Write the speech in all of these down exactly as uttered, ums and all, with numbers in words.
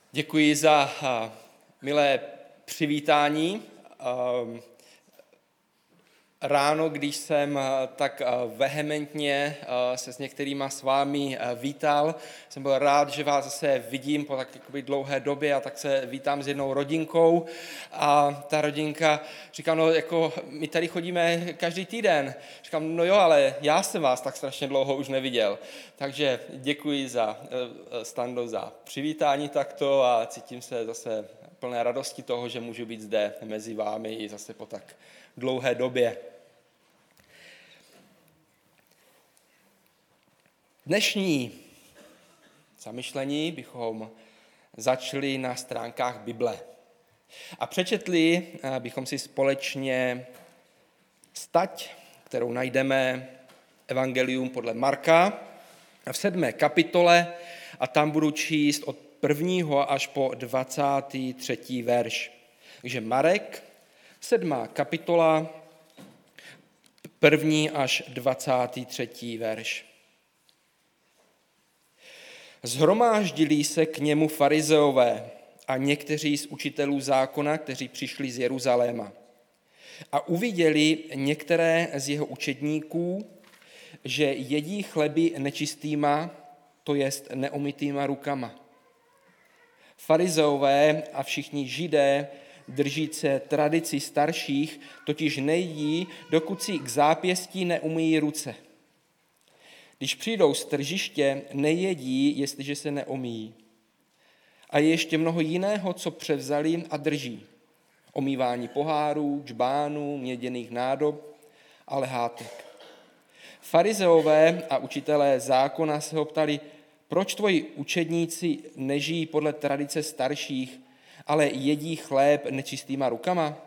Děkuji za uh, milé přivítání. Uh, ráno, když jsem uh, tak uh, vehementně uh, se s některýma s vámi uh, vítal, jsem byl rád, že vás zase vidím po tak jakoby dlouhé době a tak se vítám s jednou rodinkou. A ta rodinka říká, no jako my tady chodíme každý týden. Říkám, no jo, ale já jsem vás tak strašně dlouho už neviděl. Takže děkuji za Stando za přivítání takto a cítím se zase plné radosti toho, že můžu být zde mezi vámi i zase po tak dlouhé době. Dnešní zamyšlení bychom začali na stránkách Bible. A přečetli bychom si společně stať, kterou najdeme Evangelium podle Marka v sedmé kapitole a tam budu číst od prvního až po dvacátý třetí verš. Takže Marek, sedmá kapitola, první až dvacátý třetí verš. Zhromáždili se k němu farizeové a někteří z učitelů zákona, kteří přišli z Jeruzaléma. A uviděli některé z jeho učedníků, že jedí chleby nečistýma, to jest neumytýma rukama. Farizeové a všichni Židé, držíce tradici starších, totiž nejedí, dokud si k zápěstí neumyjí ruce. Když přijdou z tržiště, nejedí, jestliže se neumyjí. A je ještě mnoho jiného, co převzali a drží. Omývání pohárů, džbánů, měděných nádob a lehátek. Farizeové a učitelé zákona se ho ptali, proč tvoji učedníci nežijí podle tradice starších, ale jedí chléb nečistýma rukama?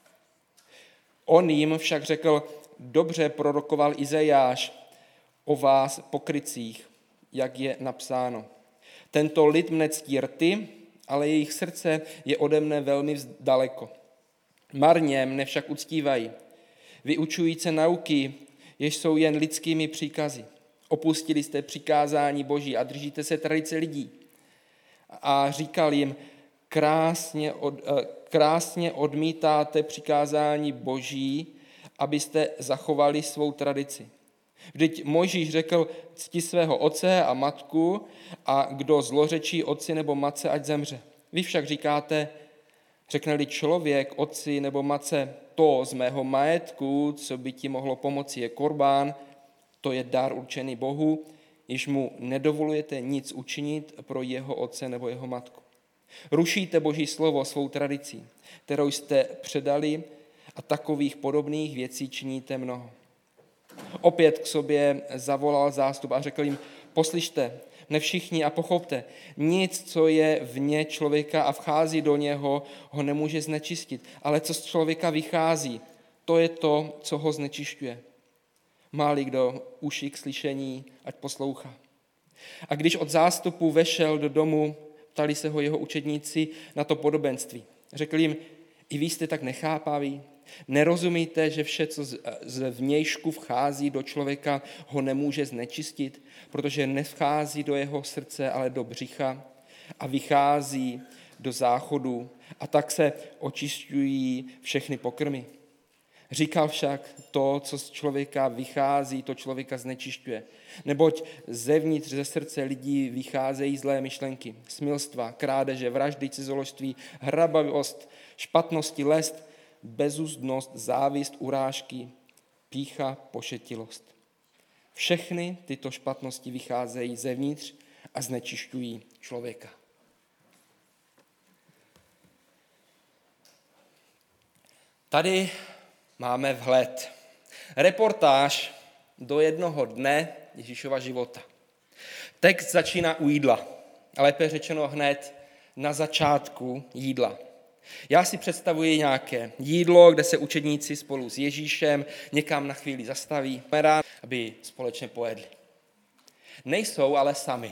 On jim však řekl, dobře prorokoval Izajáš o vás pokrytcích, jak je napsáno. Tento lid mne ctí rty, ale jejich srdce je ode mne velmi daleko. Marně mne však uctívají, vyučujíce nauky, jež jsou jen lidskými příkazy. Opustili jste přikázání Boží a držíte se tradice lidí. A říkal jim, krásně, od, krásně odmítáte přikázání Boží, abyste zachovali svou tradici. Vždyť Mojžíš řekl, cti svého otce a matku a kdo zlořečí otci nebo matce, ať zemře. Vy však říkáte, řekne-li člověk otci nebo matce, to z mého majetku, co by ti mohlo pomoci, je korbán, to je dar určený Bohu, již mu nedovolujete nic učinit pro jeho otce nebo jeho matku. Rušíte Boží slovo svou tradicí, kterou jste předali a takových podobných věcí činíte mnoho. Opět k sobě zavolal zástup a řekl jim, poslyšte, ne všichni a pochopte, nic, co je vně člověka a vchází do něho, ho nemůže znečistit, ale co z člověka vychází, to je to, co ho znečišťuje. Má-li kdo uši k slyšení, ať poslouchá. A když od zástupu vešel do domu, ptali se ho jeho učedníci na to podobenství. Řekl jim, i vy jste tak nechápaví, nerozumíte, že vše, co z vnějšku vchází do člověka, ho nemůže znečistit, protože nevchází do jeho srdce, ale do břicha a vychází do záchodu a tak se očišťují všechny pokrmy. Říkal však, to, co z člověka vychází, to člověka znečišťuje. Neboť zevnitř ze srdce lidí vycházejí zlé myšlenky, smilstva, krádeže, vraždy, cizoložství, hrabavost, špatnosti, lest, bezuzdnost, závist, urážky, pýcha, pošetilost. Všechny tyto špatnosti vycházejí zevnitř a znečišťují člověka. Tady máme vhled. Reportáž do jednoho dne Ježíšova života. Text začíná u jídla, a lépe řečeno hned na začátku jídla. Já si představuji nějaké jídlo, kde se učedníci spolu s Ježíšem někam na chvíli zastaví, aby společně pojedli. Nejsou ale sami.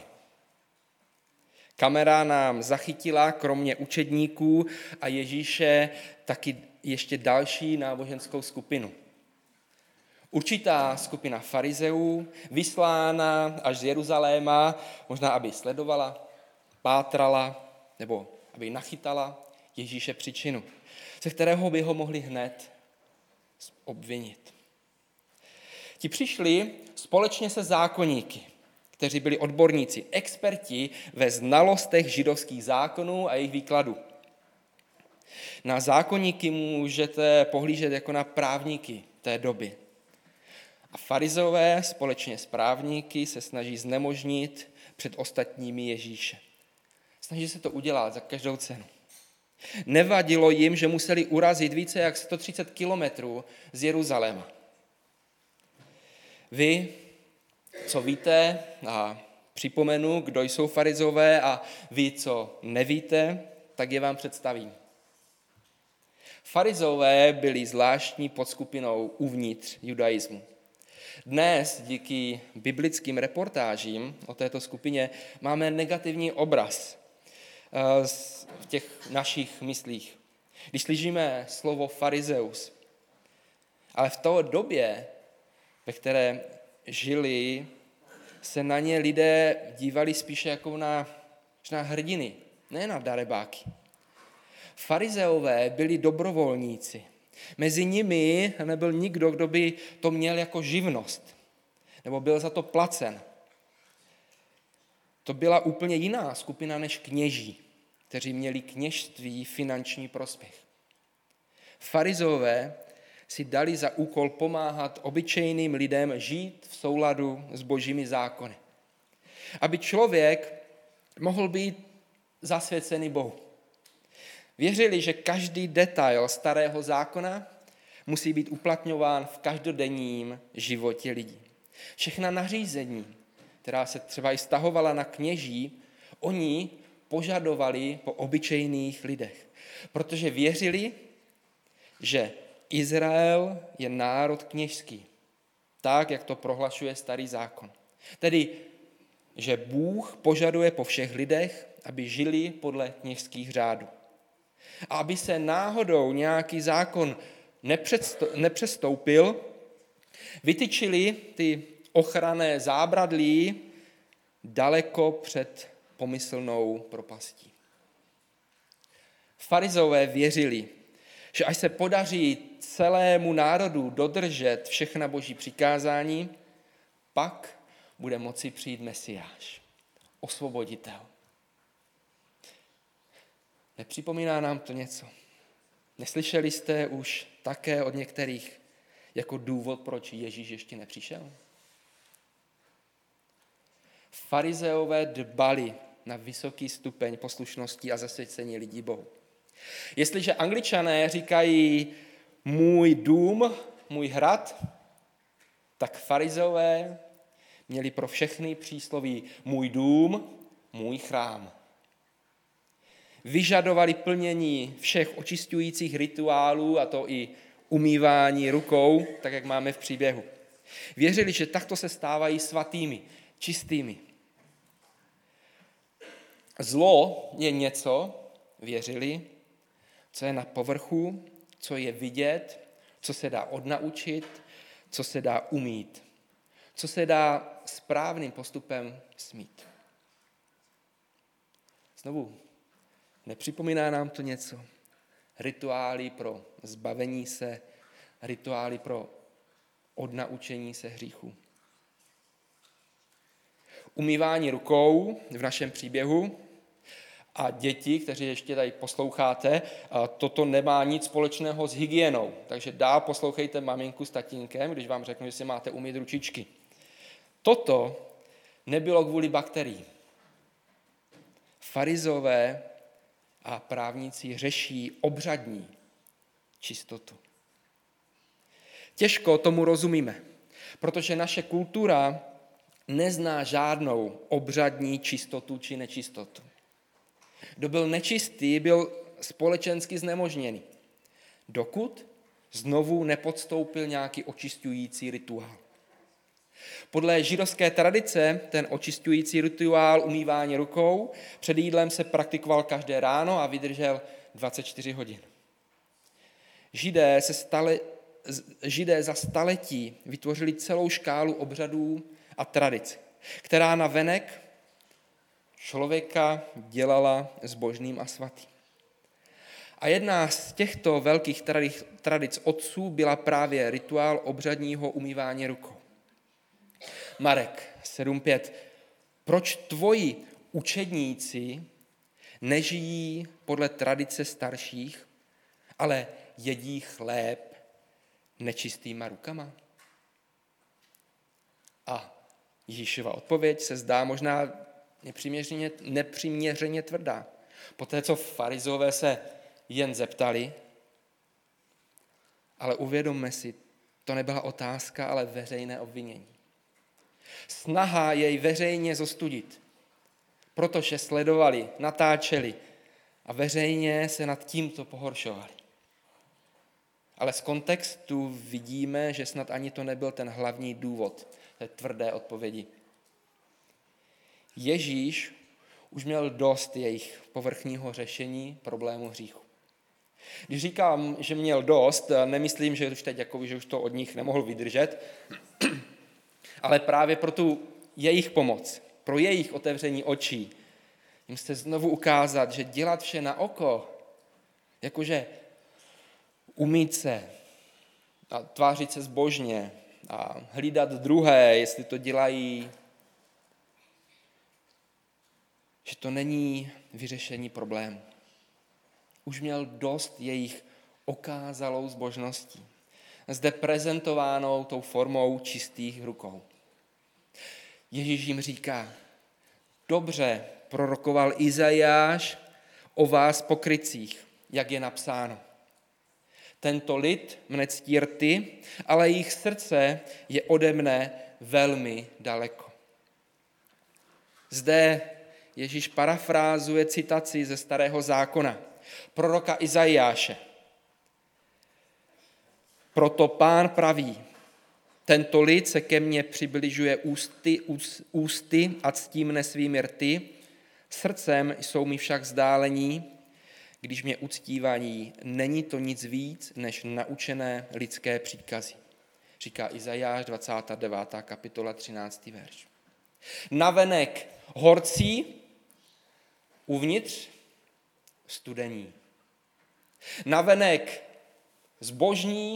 Kamera nám zachytila kromě učedníků a Ježíše taky ještě další náboženskou skupinu. Určitá skupina farizeů, vyslána až z Jeruzaléma, možná aby sledovala, pátrala, nebo aby nachytala Ježíše příčinu, ze kterého by ho mohli hned obvinit. Ti přišli společně se zákonníky, kteří byli odborníci, experti ve znalostech židovských zákonů a jejich výkladu. Na zákonníky můžete pohlížet jako na právníky té doby. A farizeové společně s právníky se snaží znemožnit před ostatními Ježíše. Snaží se to udělat za každou cenu. Nevadilo jim, že museli urazit více jak sto třicet kilometrů z Jeruzaléma. Vy, co víte, a připomenu, kdo jsou farizové, a vy, co nevíte, tak je vám představím. Farizové byli zvláštní podskupinou uvnitř judaismu. Dnes díky biblickým reportážím o této skupině máme negativní obraz v těch našich myslích. Když slyšíme slovo farizeus, ale v té době, ve které žili, se na ně lidé dívali spíše jako na, na hrdiny, ne na darebáky. Farizeové byli dobrovolníci. Mezi nimi nebyl nikdo, kdo by to měl jako živnost, nebo byl za to placen. To byla úplně jiná skupina než kněží, kteří měli kněžství finanční prospěch. Farizové si dali za úkol pomáhat obyčejným lidem žít v souladu s božími zákony. Aby člověk mohl být zasvěcený Bohu. Věřili, že každý detail starého zákona musí být uplatňován v každodenním životě lidí. Všechna nařízení, která se třeba i stahovala na kněží, oni požadovali po obyčejných lidech, protože věřili, že Izrael je národ kněžský, tak, jak to prohlašuje starý zákon. Tedy, že Bůh požaduje po všech lidech, aby žili podle kněžských řádů. A aby se náhodou nějaký zákon nepřestoupil, vytyčili ty ochranné zábradlí daleko před pomyslnou propastí. Farizové věřili, že až se podaří celému národu dodržet všechna boží přikázání, pak bude moci přijít Mesiáš, osvoboditel. Nepřipomíná nám to něco? Neslyšeli jste už také od některých jako důvod, proč Ježíš ještě nepřišel? Farizeové dbali na vysoký stupeň poslušnosti a zasvěcení lidí Bohu. Jestliže Angličané říkají můj dům, můj hrad, tak farizeové měli pro všechny přísloví můj dům, můj chrám. Vyžadovali plnění všech očišťujících rituálů, a to i umývání rukou, tak jak máme v příběhu. Věřili, že takto se stávají svatými, čistými. Zlo je něco, věřili, co je na povrchu, co je vidět, co se dá odnaučit, co se dá umít, co se dá správným postupem smít. Znovu, nepřipomíná nám to něco? Rituály pro zbavení se, rituály pro odnaučení se hříchu. Umývání rukou v našem příběhu, a děti, kteří ještě tady posloucháte, toto nemá nic společného s hygienou, takže dál poslouchejte maminku s tatínkem, když vám řeknu, že si máte umýt ručičky. Toto nebylo kvůli bakteriím. Farizové a právníci řeší obřadní čistotu. Těžko tomu rozumíme, protože naše kultura nezná žádnou obřadní čistotu či nečistotu. Kdo byl nečistý, byl společensky znemožněný, dokud znovu nepodstoupil nějaký očišťující rituál. Podle židovské tradice ten očišťující rituál umývání rukou před jídlem se praktikoval každé ráno a vydržel dvacet čtyři hodin. Židé, se stale, Židé za staletí vytvořili celou škálu obřadů a tradic, která na venek člověka dělala zbožným a svatým. A jedna z těchto velkých tradic, tradic otců byla právě rituál obřadního umývání rukou. Marek sedm pět. Proč tvoji učedníci nežijí podle tradice starších, ale jedí chléb nečistýma rukama? A Ježíšova odpověď se zdá možná nepřiměřeně, nepřiměřeně tvrdá. Poté, co farizové se jen zeptali, ale uvědomme si, to nebyla otázka, ale veřejné obvinění. Snaha jej veřejně zostudit, protože sledovali, natáčeli a veřejně se nad tímto pohoršovali. Ale z kontextu vidíme, že snad ani to nebyl ten hlavní důvod té tvrdé odpovědi. Ježíš už měl dost jejich povrchního řešení problému hříchu. Když říkám, že měl dost, nemyslím, že už teď jako, že už to od nich nemohl vydržet, ale právě pro tu jejich pomoc, pro jejich otevření očí, jim chce znovu ukázat, že dělat vše na oko, jakože umýt se a tvářit se zbožně a hlídat druhé, jestli to dělají, že to není vyřešení problému. Už měl dost jejich okázalou zbožností, zde prezentovánou tou formou čistých rukou. Ježíš jim říká, dobře prorokoval Izajáš o vás pokrytcích, jak je napsáno. Tento lid mne ctí rty, ale jejich srdce je ode mne velmi daleko. Zde Ježíš parafrázuje citaci ze Starého zákona, proroka Izajáše. Proto Pán praví, tento lid se ke mně přibližuje ústy, ústy a ctí mne svými rty, srdcem jsou mi však vzdálení, když mě uctívají, není to nic víc, než naučené lidské příkazy. Říká Izajáš dvacátá devátá kapitola třináctý verš. Navenek horcí, uvnitř studení. Navenek zbožní,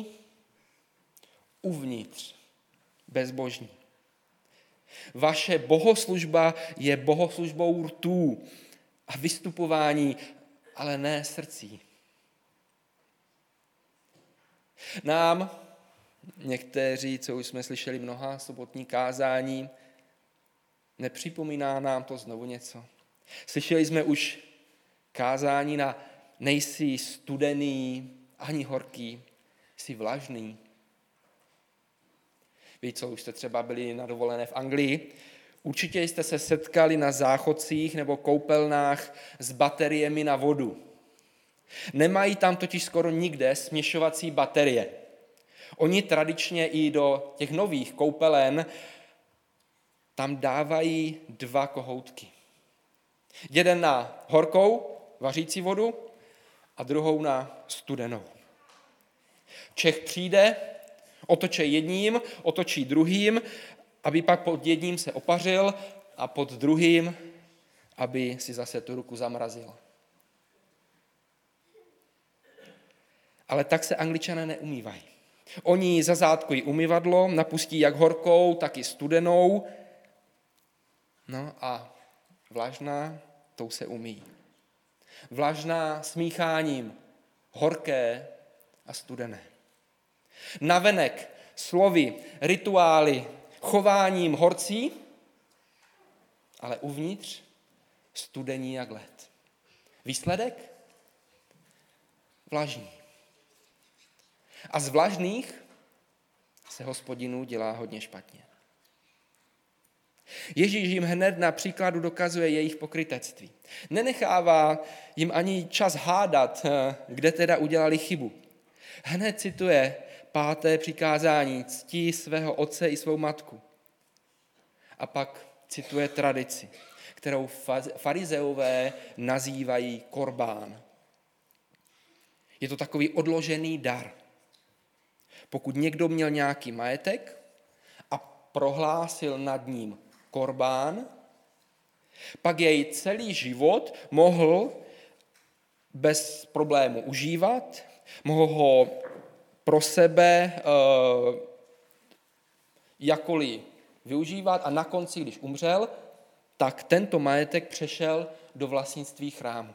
uvnitř bezbožní. Vaše bohoslužba je bohoslužbou rtů a vystupování, ale ne srdcí. Nám, někteří, co už jsme slyšeli mnoha sobotní kázání, nepřipomíná nám to znovu něco. Slyšeli jsme už kázání na nejsi studený, ani horký, jsi vlažný. Vy, co už jste třeba byli na dovolené v Anglii, určitě jste se setkali na záchodcích nebo koupelnách s bateriemi na vodu. Nemají tam totiž skoro nikde směšovací baterie. Oni tradičně i do těch nových koupelen tam dávají dva kohoutky. Jeden na horkou, vařící vodu a druhou na studenou. Čech přijde, otočí jedním, otočí druhým, aby pak pod jedním se opařil a pod druhým, aby si zase tu ruku zamrazil. Ale tak se Angličané neumývají. Oni zazátkují umyvadlo, napustí jak horkou, tak i studenou. No a vlažná, tou se umí. Vlažná smícháním, horké a studené. Navenek slovy, rituály, chováním horcí, ale uvnitř studení jak led. Výsledek? Vlažný. A z vlažných se Hospodinu dělá hodně špatně. Ježíš jim hned na příkladu dokazuje jejich pokrytectví. Nenechává jim ani čas hádat, kde teda udělali chybu. Hned cituje páté přikázání, cti svého otce i svou matku. A pak cituje tradici, kterou farizeové nazývají korbán. Je to takový odložený dar. Pokud někdo měl nějaký majetek a prohlásil nad ním korbán, Pak jej celý život mohl bez problému užívat, mohl ho pro sebe uh, jakkoliv využívat a na konci, když umřel, tak tento majetek přešel do vlastnictví chrámu.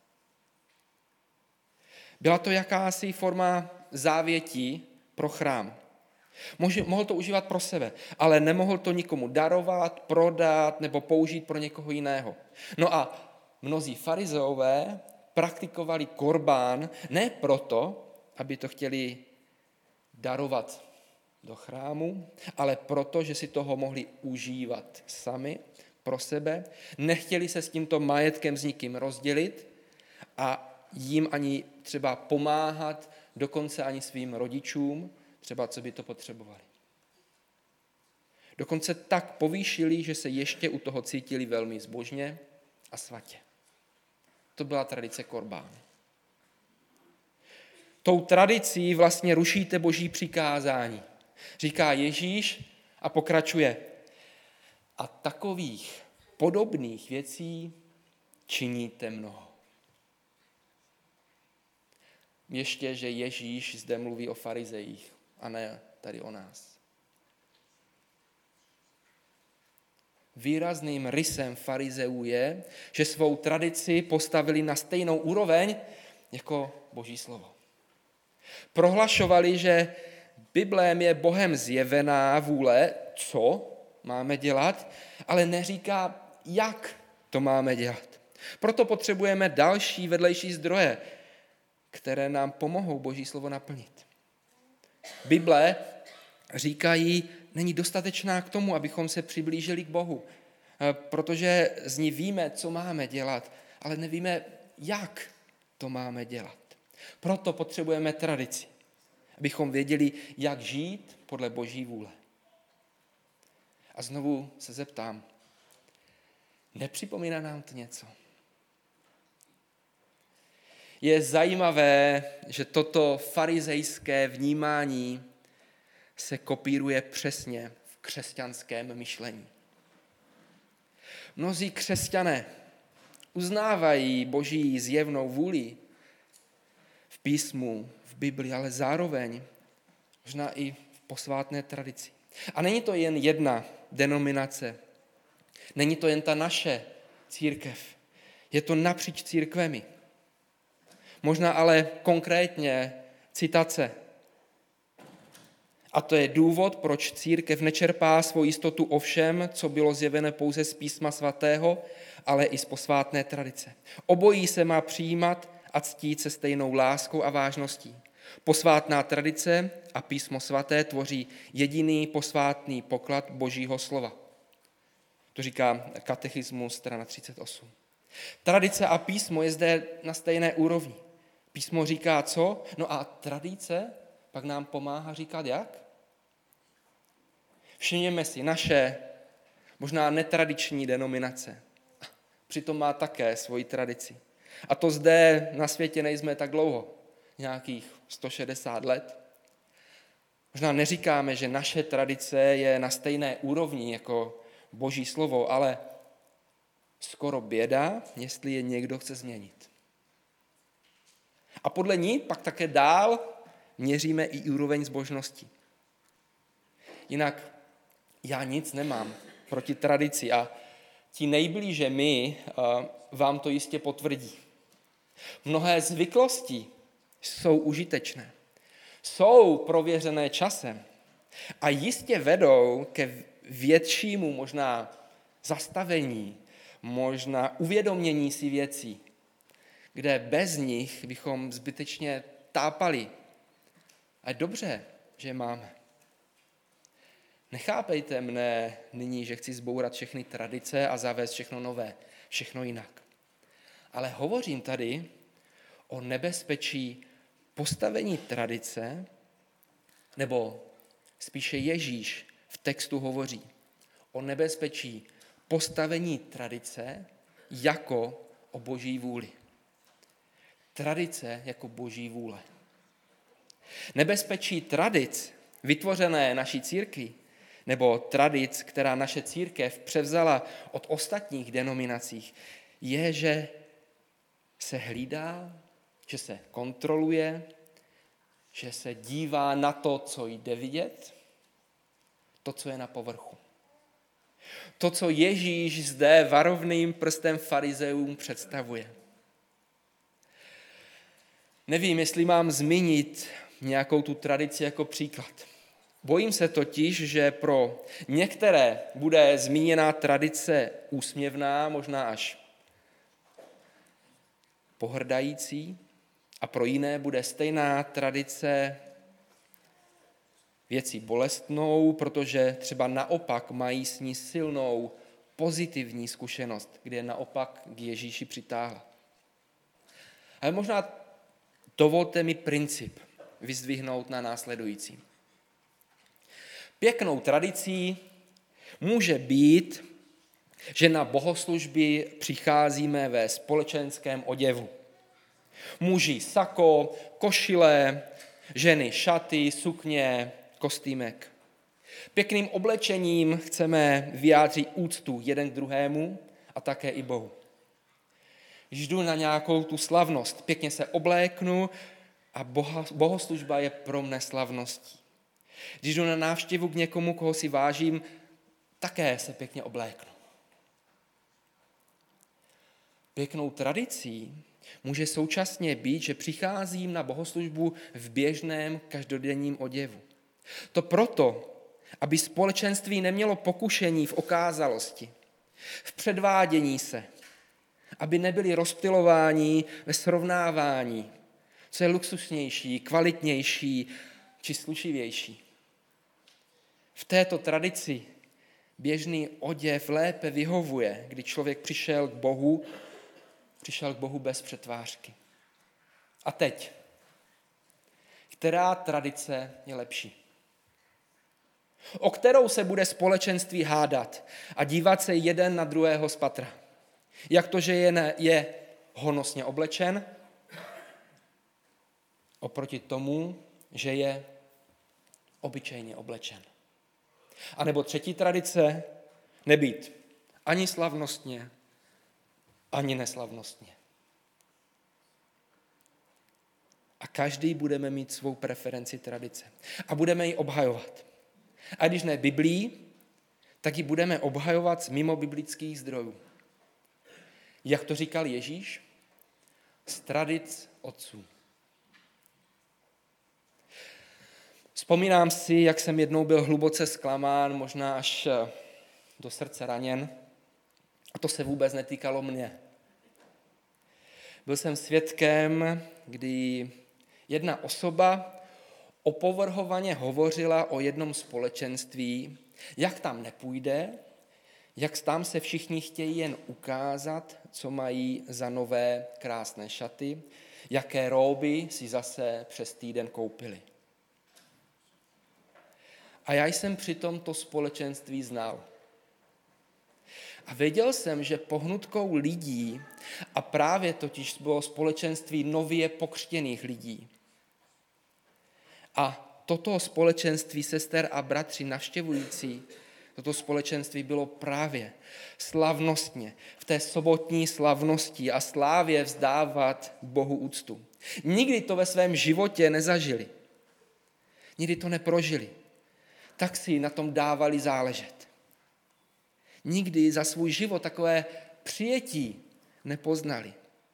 Byla to jakási forma závětí pro chrám. Mohl to užívat pro sebe, ale nemohl to nikomu darovat, prodat nebo použít pro někoho jiného. No a mnozí farizeové praktikovali korbán ne proto, aby to chtěli darovat do chrámu, ale proto, že si toho mohli užívat sami pro sebe, nechtěli se s tímto majetkem s nikým rozdělit a jim ani třeba pomáhat, dokonce ani svým rodičům, třeba co by to potřebovali. Dokonce tak povýšili, že se ještě u toho cítili velmi zbožně a svatě. To byla tradice korbán. Tou tradicí vlastně rušíte boží přikázání. Říká Ježíš a pokračuje. A takových podobných věcí činíte mnoho. Ještě, že Ježíš zde mluví o farizejích a ne tady o nás. Výrazným rysem farizeů je, že svou tradici postavili na stejnou úroveň jako Boží slovo. Prohlašovali, že Biblem je Bohem zjevená vůle, co máme dělat, ale neříká, jak to máme dělat. Proto potřebujeme další vedlejší zdroje, které nám pomohou Boží slovo naplnit. Bible, říkají, není dostatečná k tomu, abychom se přiblížili k Bohu, protože z ní víme, co máme dělat, ale nevíme, jak to máme dělat. Proto potřebujeme tradici, abychom věděli, jak žít podle Boží vůle. A znovu se zeptám, nepřipomíná nám to něco? Je zajímavé, že toto farizejské vnímání se kopíruje přesně v křesťanském myšlení. Mnozí křesťané uznávají Boží zjevnou vůli v písmu, v Bibli, ale zároveň možná i v posvátné tradici. A není to jen jedna denominace, není to jen ta naše církev, je to napříč církvemi. Možná ale konkrétně citace. A to je důvod, proč církev nečerpá svou jistotu o všem, co bylo zjevené pouze z písma svatého, ale i z posvátné tradice. Obojí se má přijímat a ctít se stejnou láskou a vážností. Posvátná tradice a písmo svaté tvoří jediný posvátný poklad Božího slova. To říká katechismus, strana třicet osm. Tradice a písmo je zde na stejné úrovni. Písmo říká co? No a tradice pak nám pomáhá říkat jak? Všimněme si, naše možná netradiční denominace přitom má také svoji tradici. A to zde na světě nejsme tak dlouho, nějakých sto šedesát let. Možná neříkáme, že naše tradice je na stejné úrovni jako Boží slovo, ale skoro běda, jestli je někdo chce změnit. A podle ní pak také dál měříme i úroveň zbožnosti. Jinak já nic nemám proti tradici a ti nejblíže mi vám to jistě potvrdí. Mnohé zvyklosti jsou užitečné, jsou prověřené časem a jistě vedou ke většímu možná zastavení, možná uvědomění si věcí, kde bez nich bychom zbytečně tápali. A je dobře, že je máme. Nechápejte mne nyní, že chci zbourat všechny tradice a zavést všechno nové, všechno jinak. Ale hovořím tady o nebezpečí postavení tradice, nebo spíše Ježíš v textu hovoří o nebezpečí postavení tradice jako o Boží vůli. Tradice jako Boží vůle. Nebezpečí tradic vytvořené naší církví nebo tradic, která naše církev převzala od ostatních denominací, je, že se hlídá, že se kontroluje, že se dívá na to, co jde vidět, to, co je na povrchu. To, co Ježíš zde varovným prstem farizeům představuje. Nevím, jestli mám zmínit nějakou tu tradici jako příklad. Bojím se totiž, že pro některé bude zmíněná tradice úsměvná, možná až pohrdající, a pro jiné bude stejná tradice věcí bolestnou, protože třeba naopak mají s ní silnou pozitivní zkušenost, kde naopak k Ježíši přitáhla. Ale možná dovolte mi princip vyzdvihnout na následující. Pěknou tradicí může být, že na bohoslužby přicházíme ve společenském oděvu. Muži sako, košile, ženy šaty, sukně, kostýmek. Pěkným oblečením chceme vyjádřit úctu jeden k druhému a také i Bohu. Když jdu na nějakou tu slavnost, pěkně se obléknu a bohoslužba je pro mne slavností. Když jdu na návštěvu k někomu, koho si vážím, také se pěkně obléknu. Pěknou tradicí může současně být, že přicházím na bohoslužbu v běžném každodenním oděvu. To proto, aby společenství nemělo pokušení v okázalosti, v předvádění se, aby nebyli rozptylováni ve srovnávání, co je luxusnější, kvalitnější či slušivější. V této tradici běžný oděv lépe vyhovuje, kdy člověk přišel k Bohu, přišel k Bohu bez přetvářky. A teď, která tradice je lepší? O kterou se bude společenství hádat a dívat se jeden na druhého z patra? Jak to, že je, ne, je honosně oblečen, oproti tomu, že je obyčejně oblečen. A nebo třetí tradice, nebýt ani slavnostně, ani neslavnostně. A každý budeme mít svou preferenci tradice. A budeme ji obhajovat. A když ne Biblií, tak ji budeme obhajovat z mimo biblických zdrojů. Jak to říkal Ježíš? Z tradic otců. Vzpomínám si, jak jsem jednou byl hluboce zklamán, možná až do srdce raněn. A to se vůbec netýkalo mě. Byl jsem svědkem, kdy jedna osoba opovrhovaně hovořila o jednom společenství, jak tam nepůjde, jak tam se všichni chtějí jen ukázat, co mají za nové krásné šaty, jaké róby si zase přes týden koupili. A já jsem přitom to společenství znal. A věděl jsem, že pohnutkou lidí, a právě totiž bylo společenství nově pokřtěných lidí. A toto společenství sester a bratři navštěvující, toto společenství bylo právě slavnostně, v té sobotní slavnosti a slávě vzdávat Bohu úctu. Nikdy to ve svém životě nezažili. Nikdy to neprožili. Tak si na tom dávali záležet. Nikdy za svůj život takové přijetí nepoznali.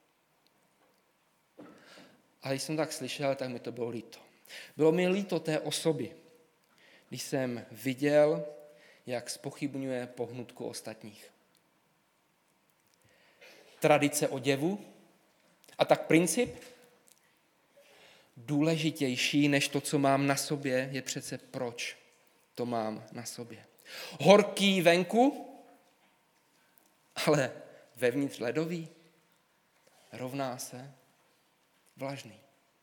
A když jsem tak slyšel, tak mi to bylo líto. Bylo mi líto té osoby, když jsem viděl, jak zpochybňuje pohnutku ostatních. Tradice oděvu a tak princip důležitější než to, co mám na sobě, je přece proč to mám na sobě. Horký venku, ale vevnitř ledový, rovná se vlažný.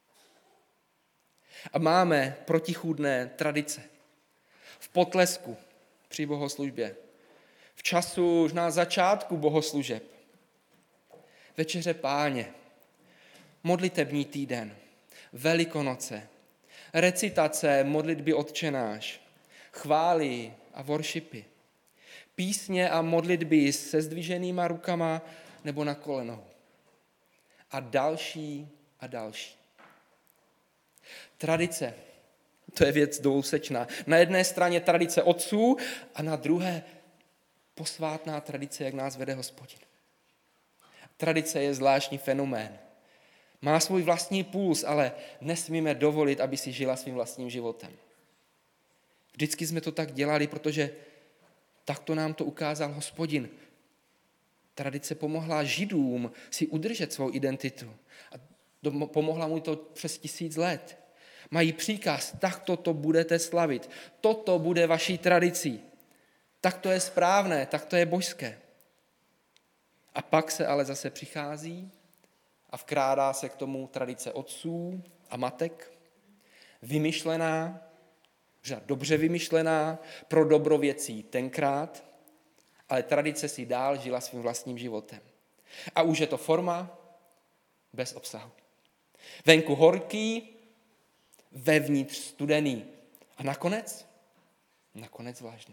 A máme protichůdné tradice. V potlesku při bohoslužbě, v času už na začátku bohoslužeb, večeře Páně, modlitební týden, Velikonoce, recitace modlitby Otčenáš, chvály a worshipy. Písně a modlitby se zdviženýma rukama nebo na kolenou. A další a další. Tradice, to je věc dvousečná. Na jedné straně tradice otců a na druhé posvátná tradice, jak nás vede Hospodin. Tradice je zvláštní fenomén. Má svůj vlastní puls, ale nesmíme dovolit, aby si žila svým vlastním životem. Vždycky jsme to tak dělali, protože takto nám to ukázal Hospodin. Tradice pomohla Židům si udržet svou identitu. A pomohla mu to přes tisíc let. Mají příkaz, takto to budete slavit. Toto bude vaší tradicí. Tak to je správné, tak to je božské. A pak se ale zase přichází a vkrádá se k tomu tradice otců a matek, vymyšlená, dobře vymyšlená, pro dobro věcí tenkrát, ale tradice si dál žila svým vlastním životem. A už je to forma bez obsahu. Venku horký, vevnitř studený. A nakonec? Nakonec vážný.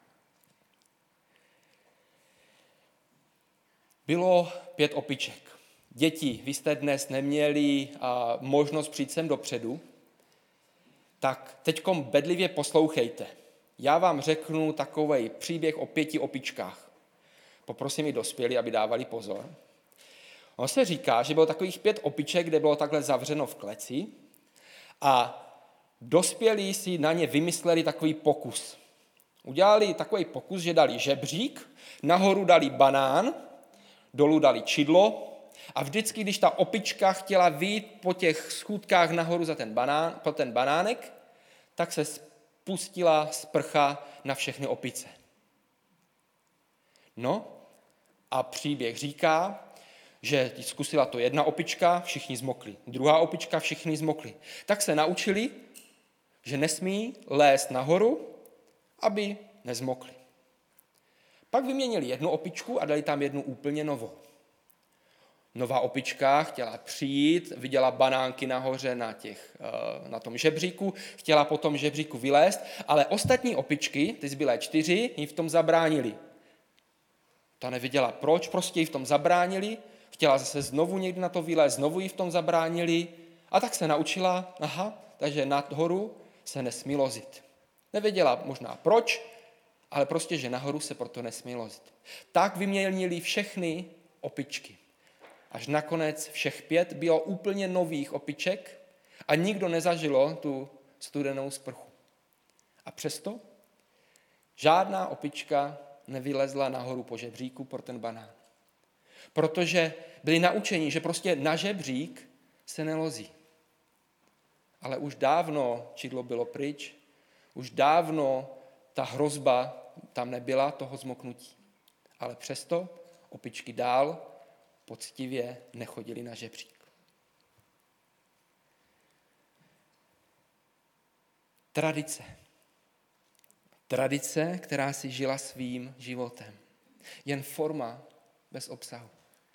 Bylo pět opiček. Děti, vy jste dnes neměli a, možnost přijít sem dopředu, tak teďkom bedlivě poslouchejte. Já vám řeknu takovej příběh o pěti opičkách. Poprosím i dospělí, aby dávali pozor. On se říká, že bylo takových pět opiček, kde bylo takhle zavřeno v kleci a dospělí si na ně vymysleli takový pokus. Udělali takový pokus, že dali žebřík, nahoru dali banán, dolů dali čidlo a vždycky, když ta opička chtěla vyjít po těch schůdkách nahoru za ten banán, po ten banánek, tak se spustila sprcha na všechny opice. No a příběh říká, že zkusila to jedna opička, všichni zmokli. Druhá opička, všichni zmokli. Tak se naučili, že nesmí lézt nahoru, aby nezmokli. Pak vyměnili jednu opičku a dali tam jednu úplně novou. Nová opička chtěla přijít, viděla banánky nahoře na, těch, na tom žebříku, chtěla po tom žebříku vylézt, ale ostatní opičky, ty zbylé čtyři, jí v tom zabránili. Ta nevěděla proč, prostě jí v tom zabránili, chtěla zase znovu někdy na to vylézt, znovu jí v tom zabránili a tak se naučila, aha, takže nahoru se nesmí lozit. Nevěděla možná proč, ale prostě, že nahoru se proto nesmí lozit. Tak vyměnili všechny opičky. Až nakonec všech pět bylo úplně nových opiček a nikdo nezažilo tu studenou sprchu. A přesto žádná opička nevylezla nahoru po žebříku pro ten banán. Protože byli naučeni, že prostě na žebřík se nelozí. Ale už dávno čidlo bylo pryč, už dávno ta hrozba tam nebyla, toho zmoknutí. Ale přesto opičky dál poctivě nechodili na žebřík. Tradice. Tradice, která si žila svým životem. Jen forma bez obsahu.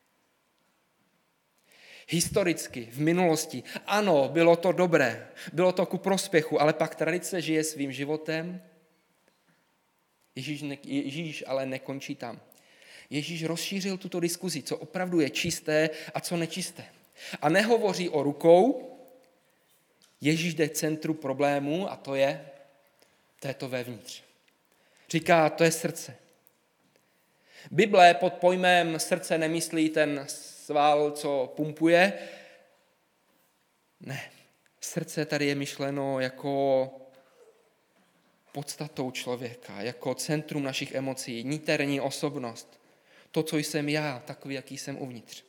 Historicky, v minulosti, ano, bylo to dobré, bylo to ku prospěchu, ale pak tradice žije svým životem. Ježíš, ne, Ježíš ale nekončí tam. Ježíš rozšířil tuto diskuzi, co opravdu je čisté a co nečisté. A nehovoří o rukou, Ježíš jde k centru problému a to je, to je to vevnitř. Říká, to je srdce. Bible pod pojmem srdce nemyslí ten sval, co pumpuje. Ne, srdce tady je myšleno jako podstatou člověka, jako centrum našich emocí, niterní osobnost. To, co jsem já, takový, jaký jsem uvnitř.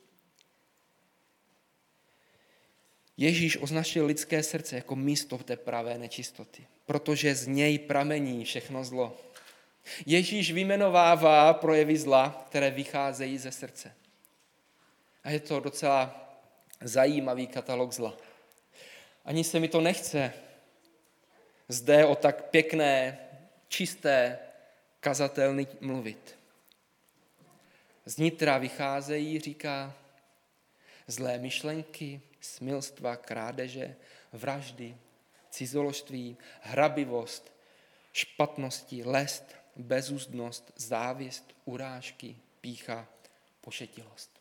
Ježíš označil lidské srdce jako místo té pravé nečistoty, protože z něj pramení všechno zlo. Ježíš vyjmenovává projevy zla, které vycházejí ze srdce. A je to docela zajímavý katalog zla. Ani se mi to nechce zde o tak pěkné, čisté, kazatelny mluvit. Z nitra vycházejí, říká, zlé myšlenky, smilstva, krádeže, vraždy, cizoložství, hrabivost, špatnosti, lest, bezúzdnost, závist, urážky, pýcha, pošetilost.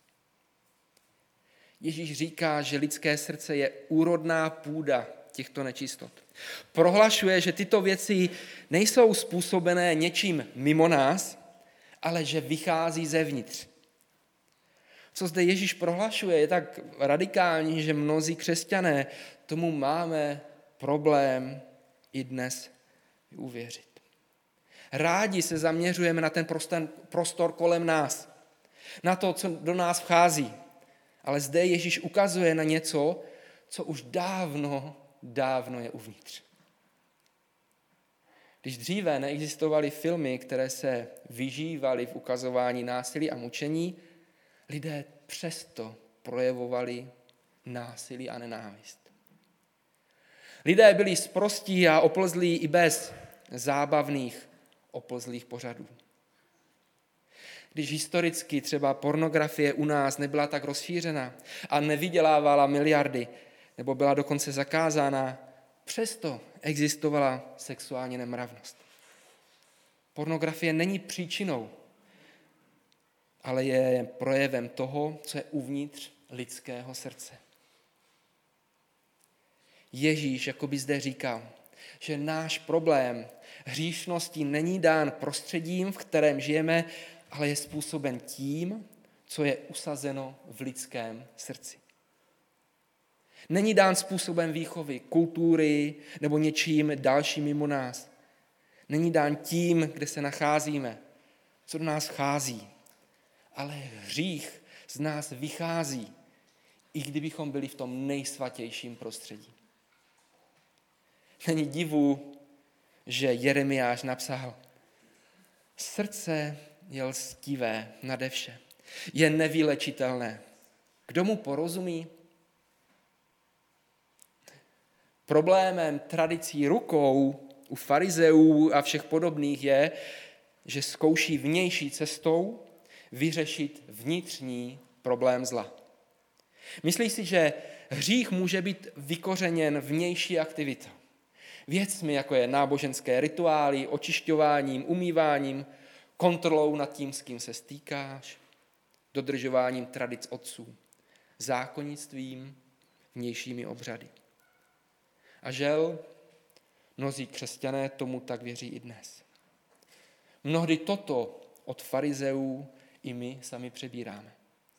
Ježíš říká, že lidské srdce je úrodná půda těchto nečistot. Prohlašuje, že tyto věci nejsou způsobené něčím mimo nás, ale že vychází zevnitř. Co zde Ježíš prohlašuje, je tak radikální, že mnozí křesťané tomu máme problém i dnes uvěřit. Rádi se zaměřujeme na ten prostor kolem nás, na to, co do nás vchází. Ale zde Ježíš ukazuje na něco, co už dávno, dávno je uvnitř. Když dříve neexistovaly filmy, které se vyžívaly v ukazování násilí a mučení, lidé přesto projevovali násilí a nenávist. Lidé byli sprostí a oplzlí i bez zábavných, oplzlých pořadů. Když historicky třeba pornografie u nás nebyla tak rozšířena a nevydělávala miliardy, nebo byla dokonce zakázána, přesto existovala sexuální nemravnost. Pornografie není příčinou, ale je projevem toho, co je uvnitř lidského srdce. Ježíš jakoby zde říkal, že náš problém hříšnosti není dán prostředím, v kterém žijeme, ale je způsoben tím, co je usazeno v lidském srdci. Není dán způsobem výchovy, kultury nebo něčím dalším mimo nás. Není dán tím, kde se nacházíme, co do nás chází. Ale hřích z nás vychází, i kdybychom byli v tom nejsvatějším prostředí. Není divu, že Jeremiáš napsal: srdce je lstivé nade vše, je nevylečitelné. Kdo mu porozumí? Problémem tradicí rukou u farizeů a všech podobných je, že zkouší vnější cestou vyřešit vnitřní problém zla. Myslí si, že hřích může být vykořeněn vnější aktivitou. Věcmi, jako je náboženské rituály, očišťováním, umýváním, kontrolou nad tím, s kým se stýkáš, dodržováním tradic otců, zákonnictvím, vnějšími obřady. A žel, mnozí křesťané tomu tak věří i dnes. Mnohdy toto od farizeů i my sami přebíráme.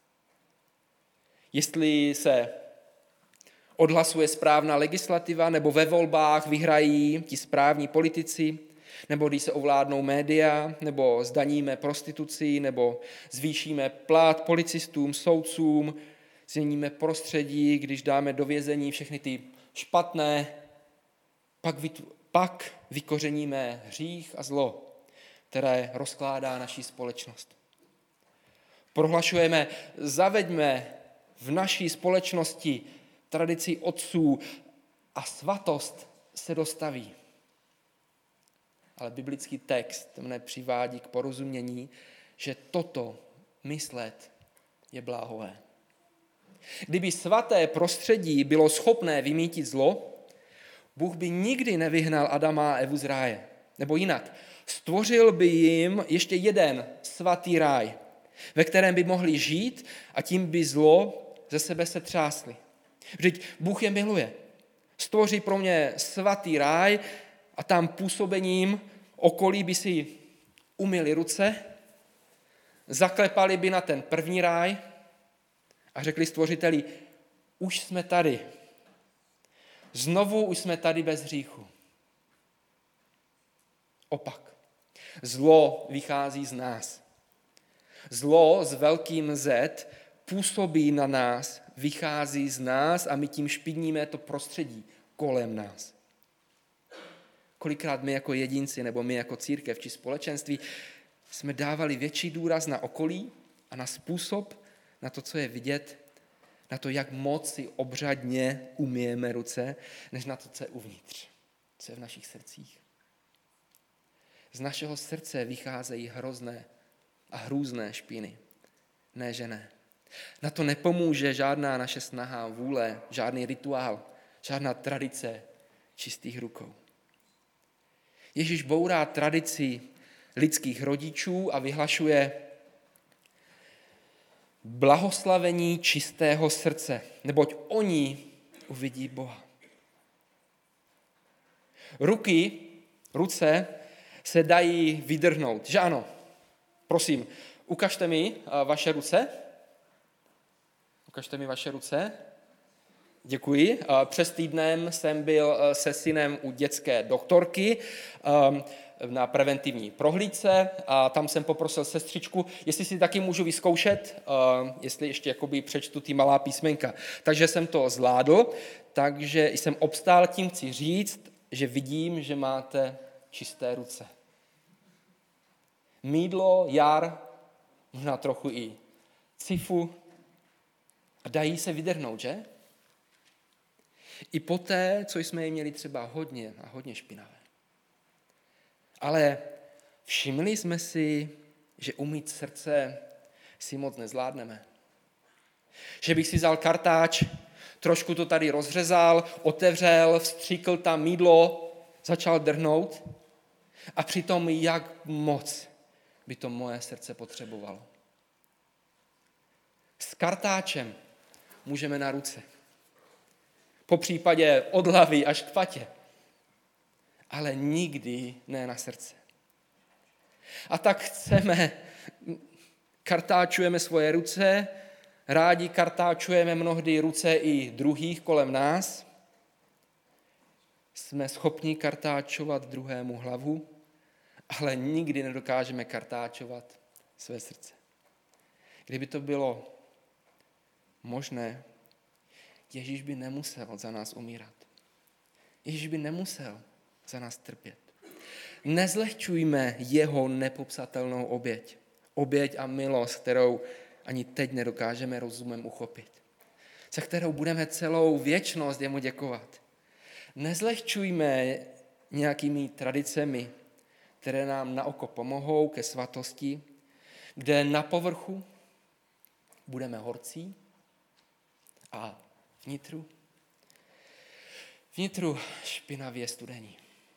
Jestli se odhlasuje správná legislativa, nebo ve volbách vyhrají ti správní politici, nebo když se ovládnou média, nebo zdaníme prostituci, nebo zvýšíme plat policistům, soudcům, změníme prostředí, když dáme do vězení všechny ty špatné, pak, vytv- pak vykořeníme hřích a zlo, které rozkládá naší společnost. Prohlašujeme, zaveďme v naší společnosti tradici otců a svatost se dostaví. Ale biblický text mne přivádí k porozumění, že toto myslet je bláhové. Kdyby svaté prostředí bylo schopné vymítit zlo, Bůh by nikdy nevyhnal Adama a Evu z ráje. Nebo jinak, stvořil by jim ještě jeden svatý ráj, ve kterém by mohli žít a tím by zlo ze sebe se třásli. Vždyť Bůh je miluje. Stvoří pro mě svatý ráj a tam působením okolí by si umyli ruce, zaklepali by na ten první ráj a řekli stvořiteli, už jsme tady. Znovu už jsme tady bez hříchu. Opak. Zlo vychází z nás. Zlo s velkým Z působí na nás, vychází z nás a my tím špiníme to prostředí kolem nás. Kolikrát my jako jedinci nebo my jako církev či společenství jsme dávali větší důraz na okolí a na způsob, na to, co je vidět, na to, jak moc si obřadně umyjeme ruce, než na to, co je uvnitř, co je v našich srdcích. Z našeho srdce vycházejí hrozné a hrůzné špíny, ne že ne. Na to nepomůže žádná naše snaha, vůle, žádný rituál, žádná tradice čistých rukou. Ježíš bourá tradici lidských rodičů a vyhlašuje blahoslavení čistého srdce, neboť oni uvidí Boha. Ruky, ruce se dají vydrhnout, že ano? Prosím, ukažte mi vaše ruce. Ukažte mi vaše ruce. Děkuji. Přes týdnem jsem byl se synem u dětské doktorky na preventivní prohlídce a tam jsem poprosil sestřičku, jestli si taky můžu vyzkoušet, jestli ještě jakoby přečtu ty malá písmenka. Takže jsem to zvládl, takže jsem obstál, tím chci říct, že vidím, že máte čisté ruce. Mýdlo, jar, možná trochu i cifu a dají se vydrhnout, že? I poté, co jsme je měli třeba hodně a hodně špinavé. Ale všimli jsme si, že umýt srdce si moc nezvládneme. Že bych si vzal kartáč, trošku to tady rozřezal, otevřel, vstříkl tam mýdlo, začal drhnout a přitom jak moc by to moje srdce potřebovalo. S kartáčem můžeme na ruce. Po případě od hlavy až k patě. Ale nikdy ne na srdce. A tak chceme, kartáčujeme svoje ruce, rádi kartáčujeme mnohdy ruce i druhých kolem nás. Jsme schopni kartáčovat druhému hlavu, ale nikdy nedokážeme kartáčovat své srdce. Kdyby to bylo možné, Ježíš by nemusel za nás umírat. Ježíš by nemusel za nás trpět. Nezlehčujme jeho nepopsatelnou oběť. Oběť a milost, kterou ani teď nedokážeme rozumem uchopit. Se kterou budeme celou věčnost jemu děkovat. Nezlehčujme nějakými tradicemi, které nám na oko pomohou ke svatosti, kde na povrchu budeme horcí a vnitru, vnitru špinavě studení.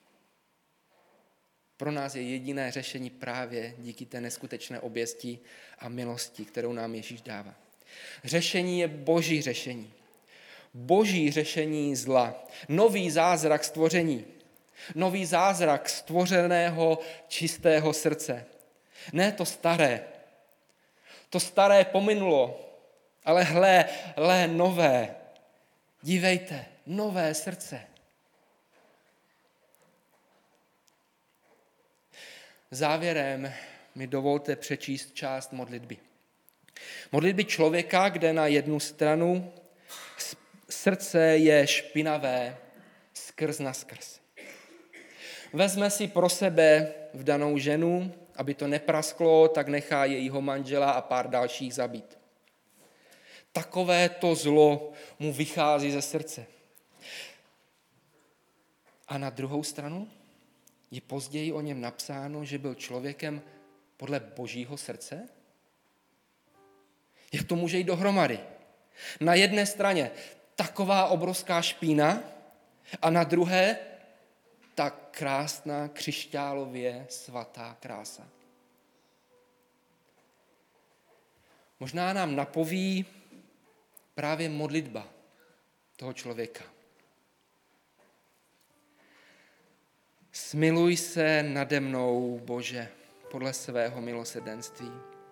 Pro nás je jediné řešení právě díky té neskutečné oběsti a milosti, kterou nám Ježíš dává. Řešení je boží řešení. Boží řešení zla. Nový zázrak stvoření. Nový zázrak stvořeného čistého srdce. Ne to staré. To staré pominulo, ale hle, hle nové. Dívejte, nové srdce. Závěrem mi dovolte přečíst část modlitby. Modlitby člověka, kde na jednu stranu srdce je špinavé skrz na skrz. Vezme si pro sebe vdanou ženu, aby to neprasklo, tak nechá jejího manžela a pár dalších zabít. Takové to zlo mu vychází ze srdce. A na druhou stranu je později o něm napsáno, že byl člověkem podle božího srdce? Jak to může jít dohromady? Na jedné straně taková obrovská špína a na druhé tak krásná křišťálově svatá krása. Možná nám napoví právě modlitba toho člověka. Smiluj se nade mnou, Bože, podle svého milosrdenství.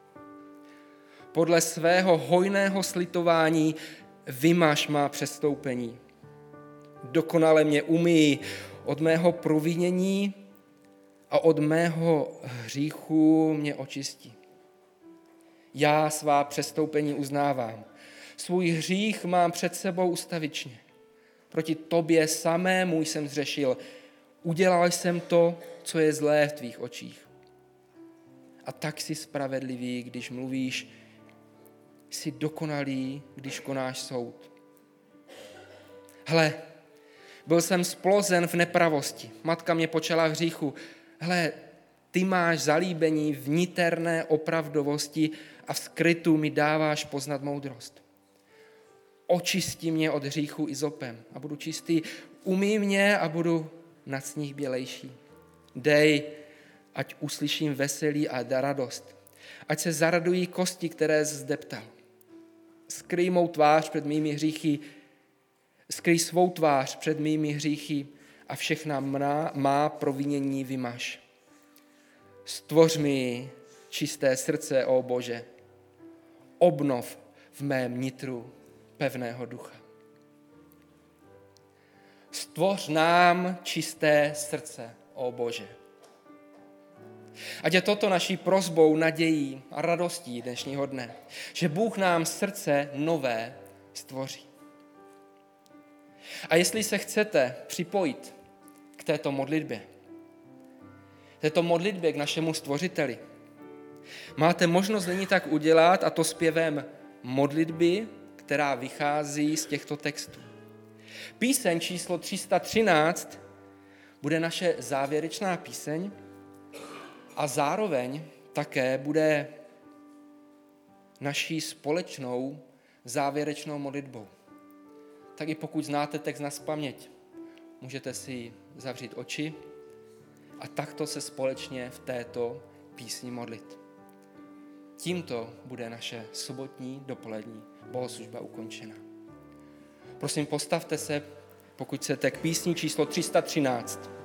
Podle svého hojného slitování vymaž má přestoupení. Dokonale mě umyj od mého provinění a od mého hříchu mě očistí. Já svá přestoupení uznávám. Svůj hřích mám před sebou ustavičně. Proti tobě samému jsem zřešil. Udělal jsem to, co je zlé v tvých očích. A tak jsi spravedlivý, když mluvíš, jsi dokonalý, když konáš soud. Hle, byl jsem splozen v nepravosti, matka mě počala v hříchu. Hle, ty máš zalíbení v niterné opravdovosti a v skrytu mi dáváš poznat moudrost. Očisti mě od hříchu izopem a budu čistý. Umyj mě a budu nad sníh bělejší. Dej, ať uslyším veselí a radost. Ať se zaradují kosti, které jsi zdeptal. Skryj mou tvář před mými hříchy, skryj svou tvář před mými hříchy a všechna mná, má provinění vymaž. Stvoř mi čisté srdce, ó Bože. Obnov v mém nitru pevného ducha. Stvoř nám čisté srdce, ó Bože. Ať je toto naší prosbou, nadějí a radostí dnešního dne, že Bůh nám srdce nové stvoří. A jestli se chcete připojit k této modlitbě, této modlitbě k našemu stvořiteli, máte možnost nyní tak udělat, a to zpěvem modlitby, která vychází z těchto textů. Píseň číslo tři sta třináct bude naše závěrečná píseň a zároveň také bude naší společnou závěrečnou modlitbou. Tak i pokud znáte text nazpaměť, můžete si zavřít oči a takto se společně v této písni modlit. Tímto bude naše sobotní dopolední bohoslužba ukončena. Prosím, postavte se, pokud chcete, k písni číslo tři sta třináct.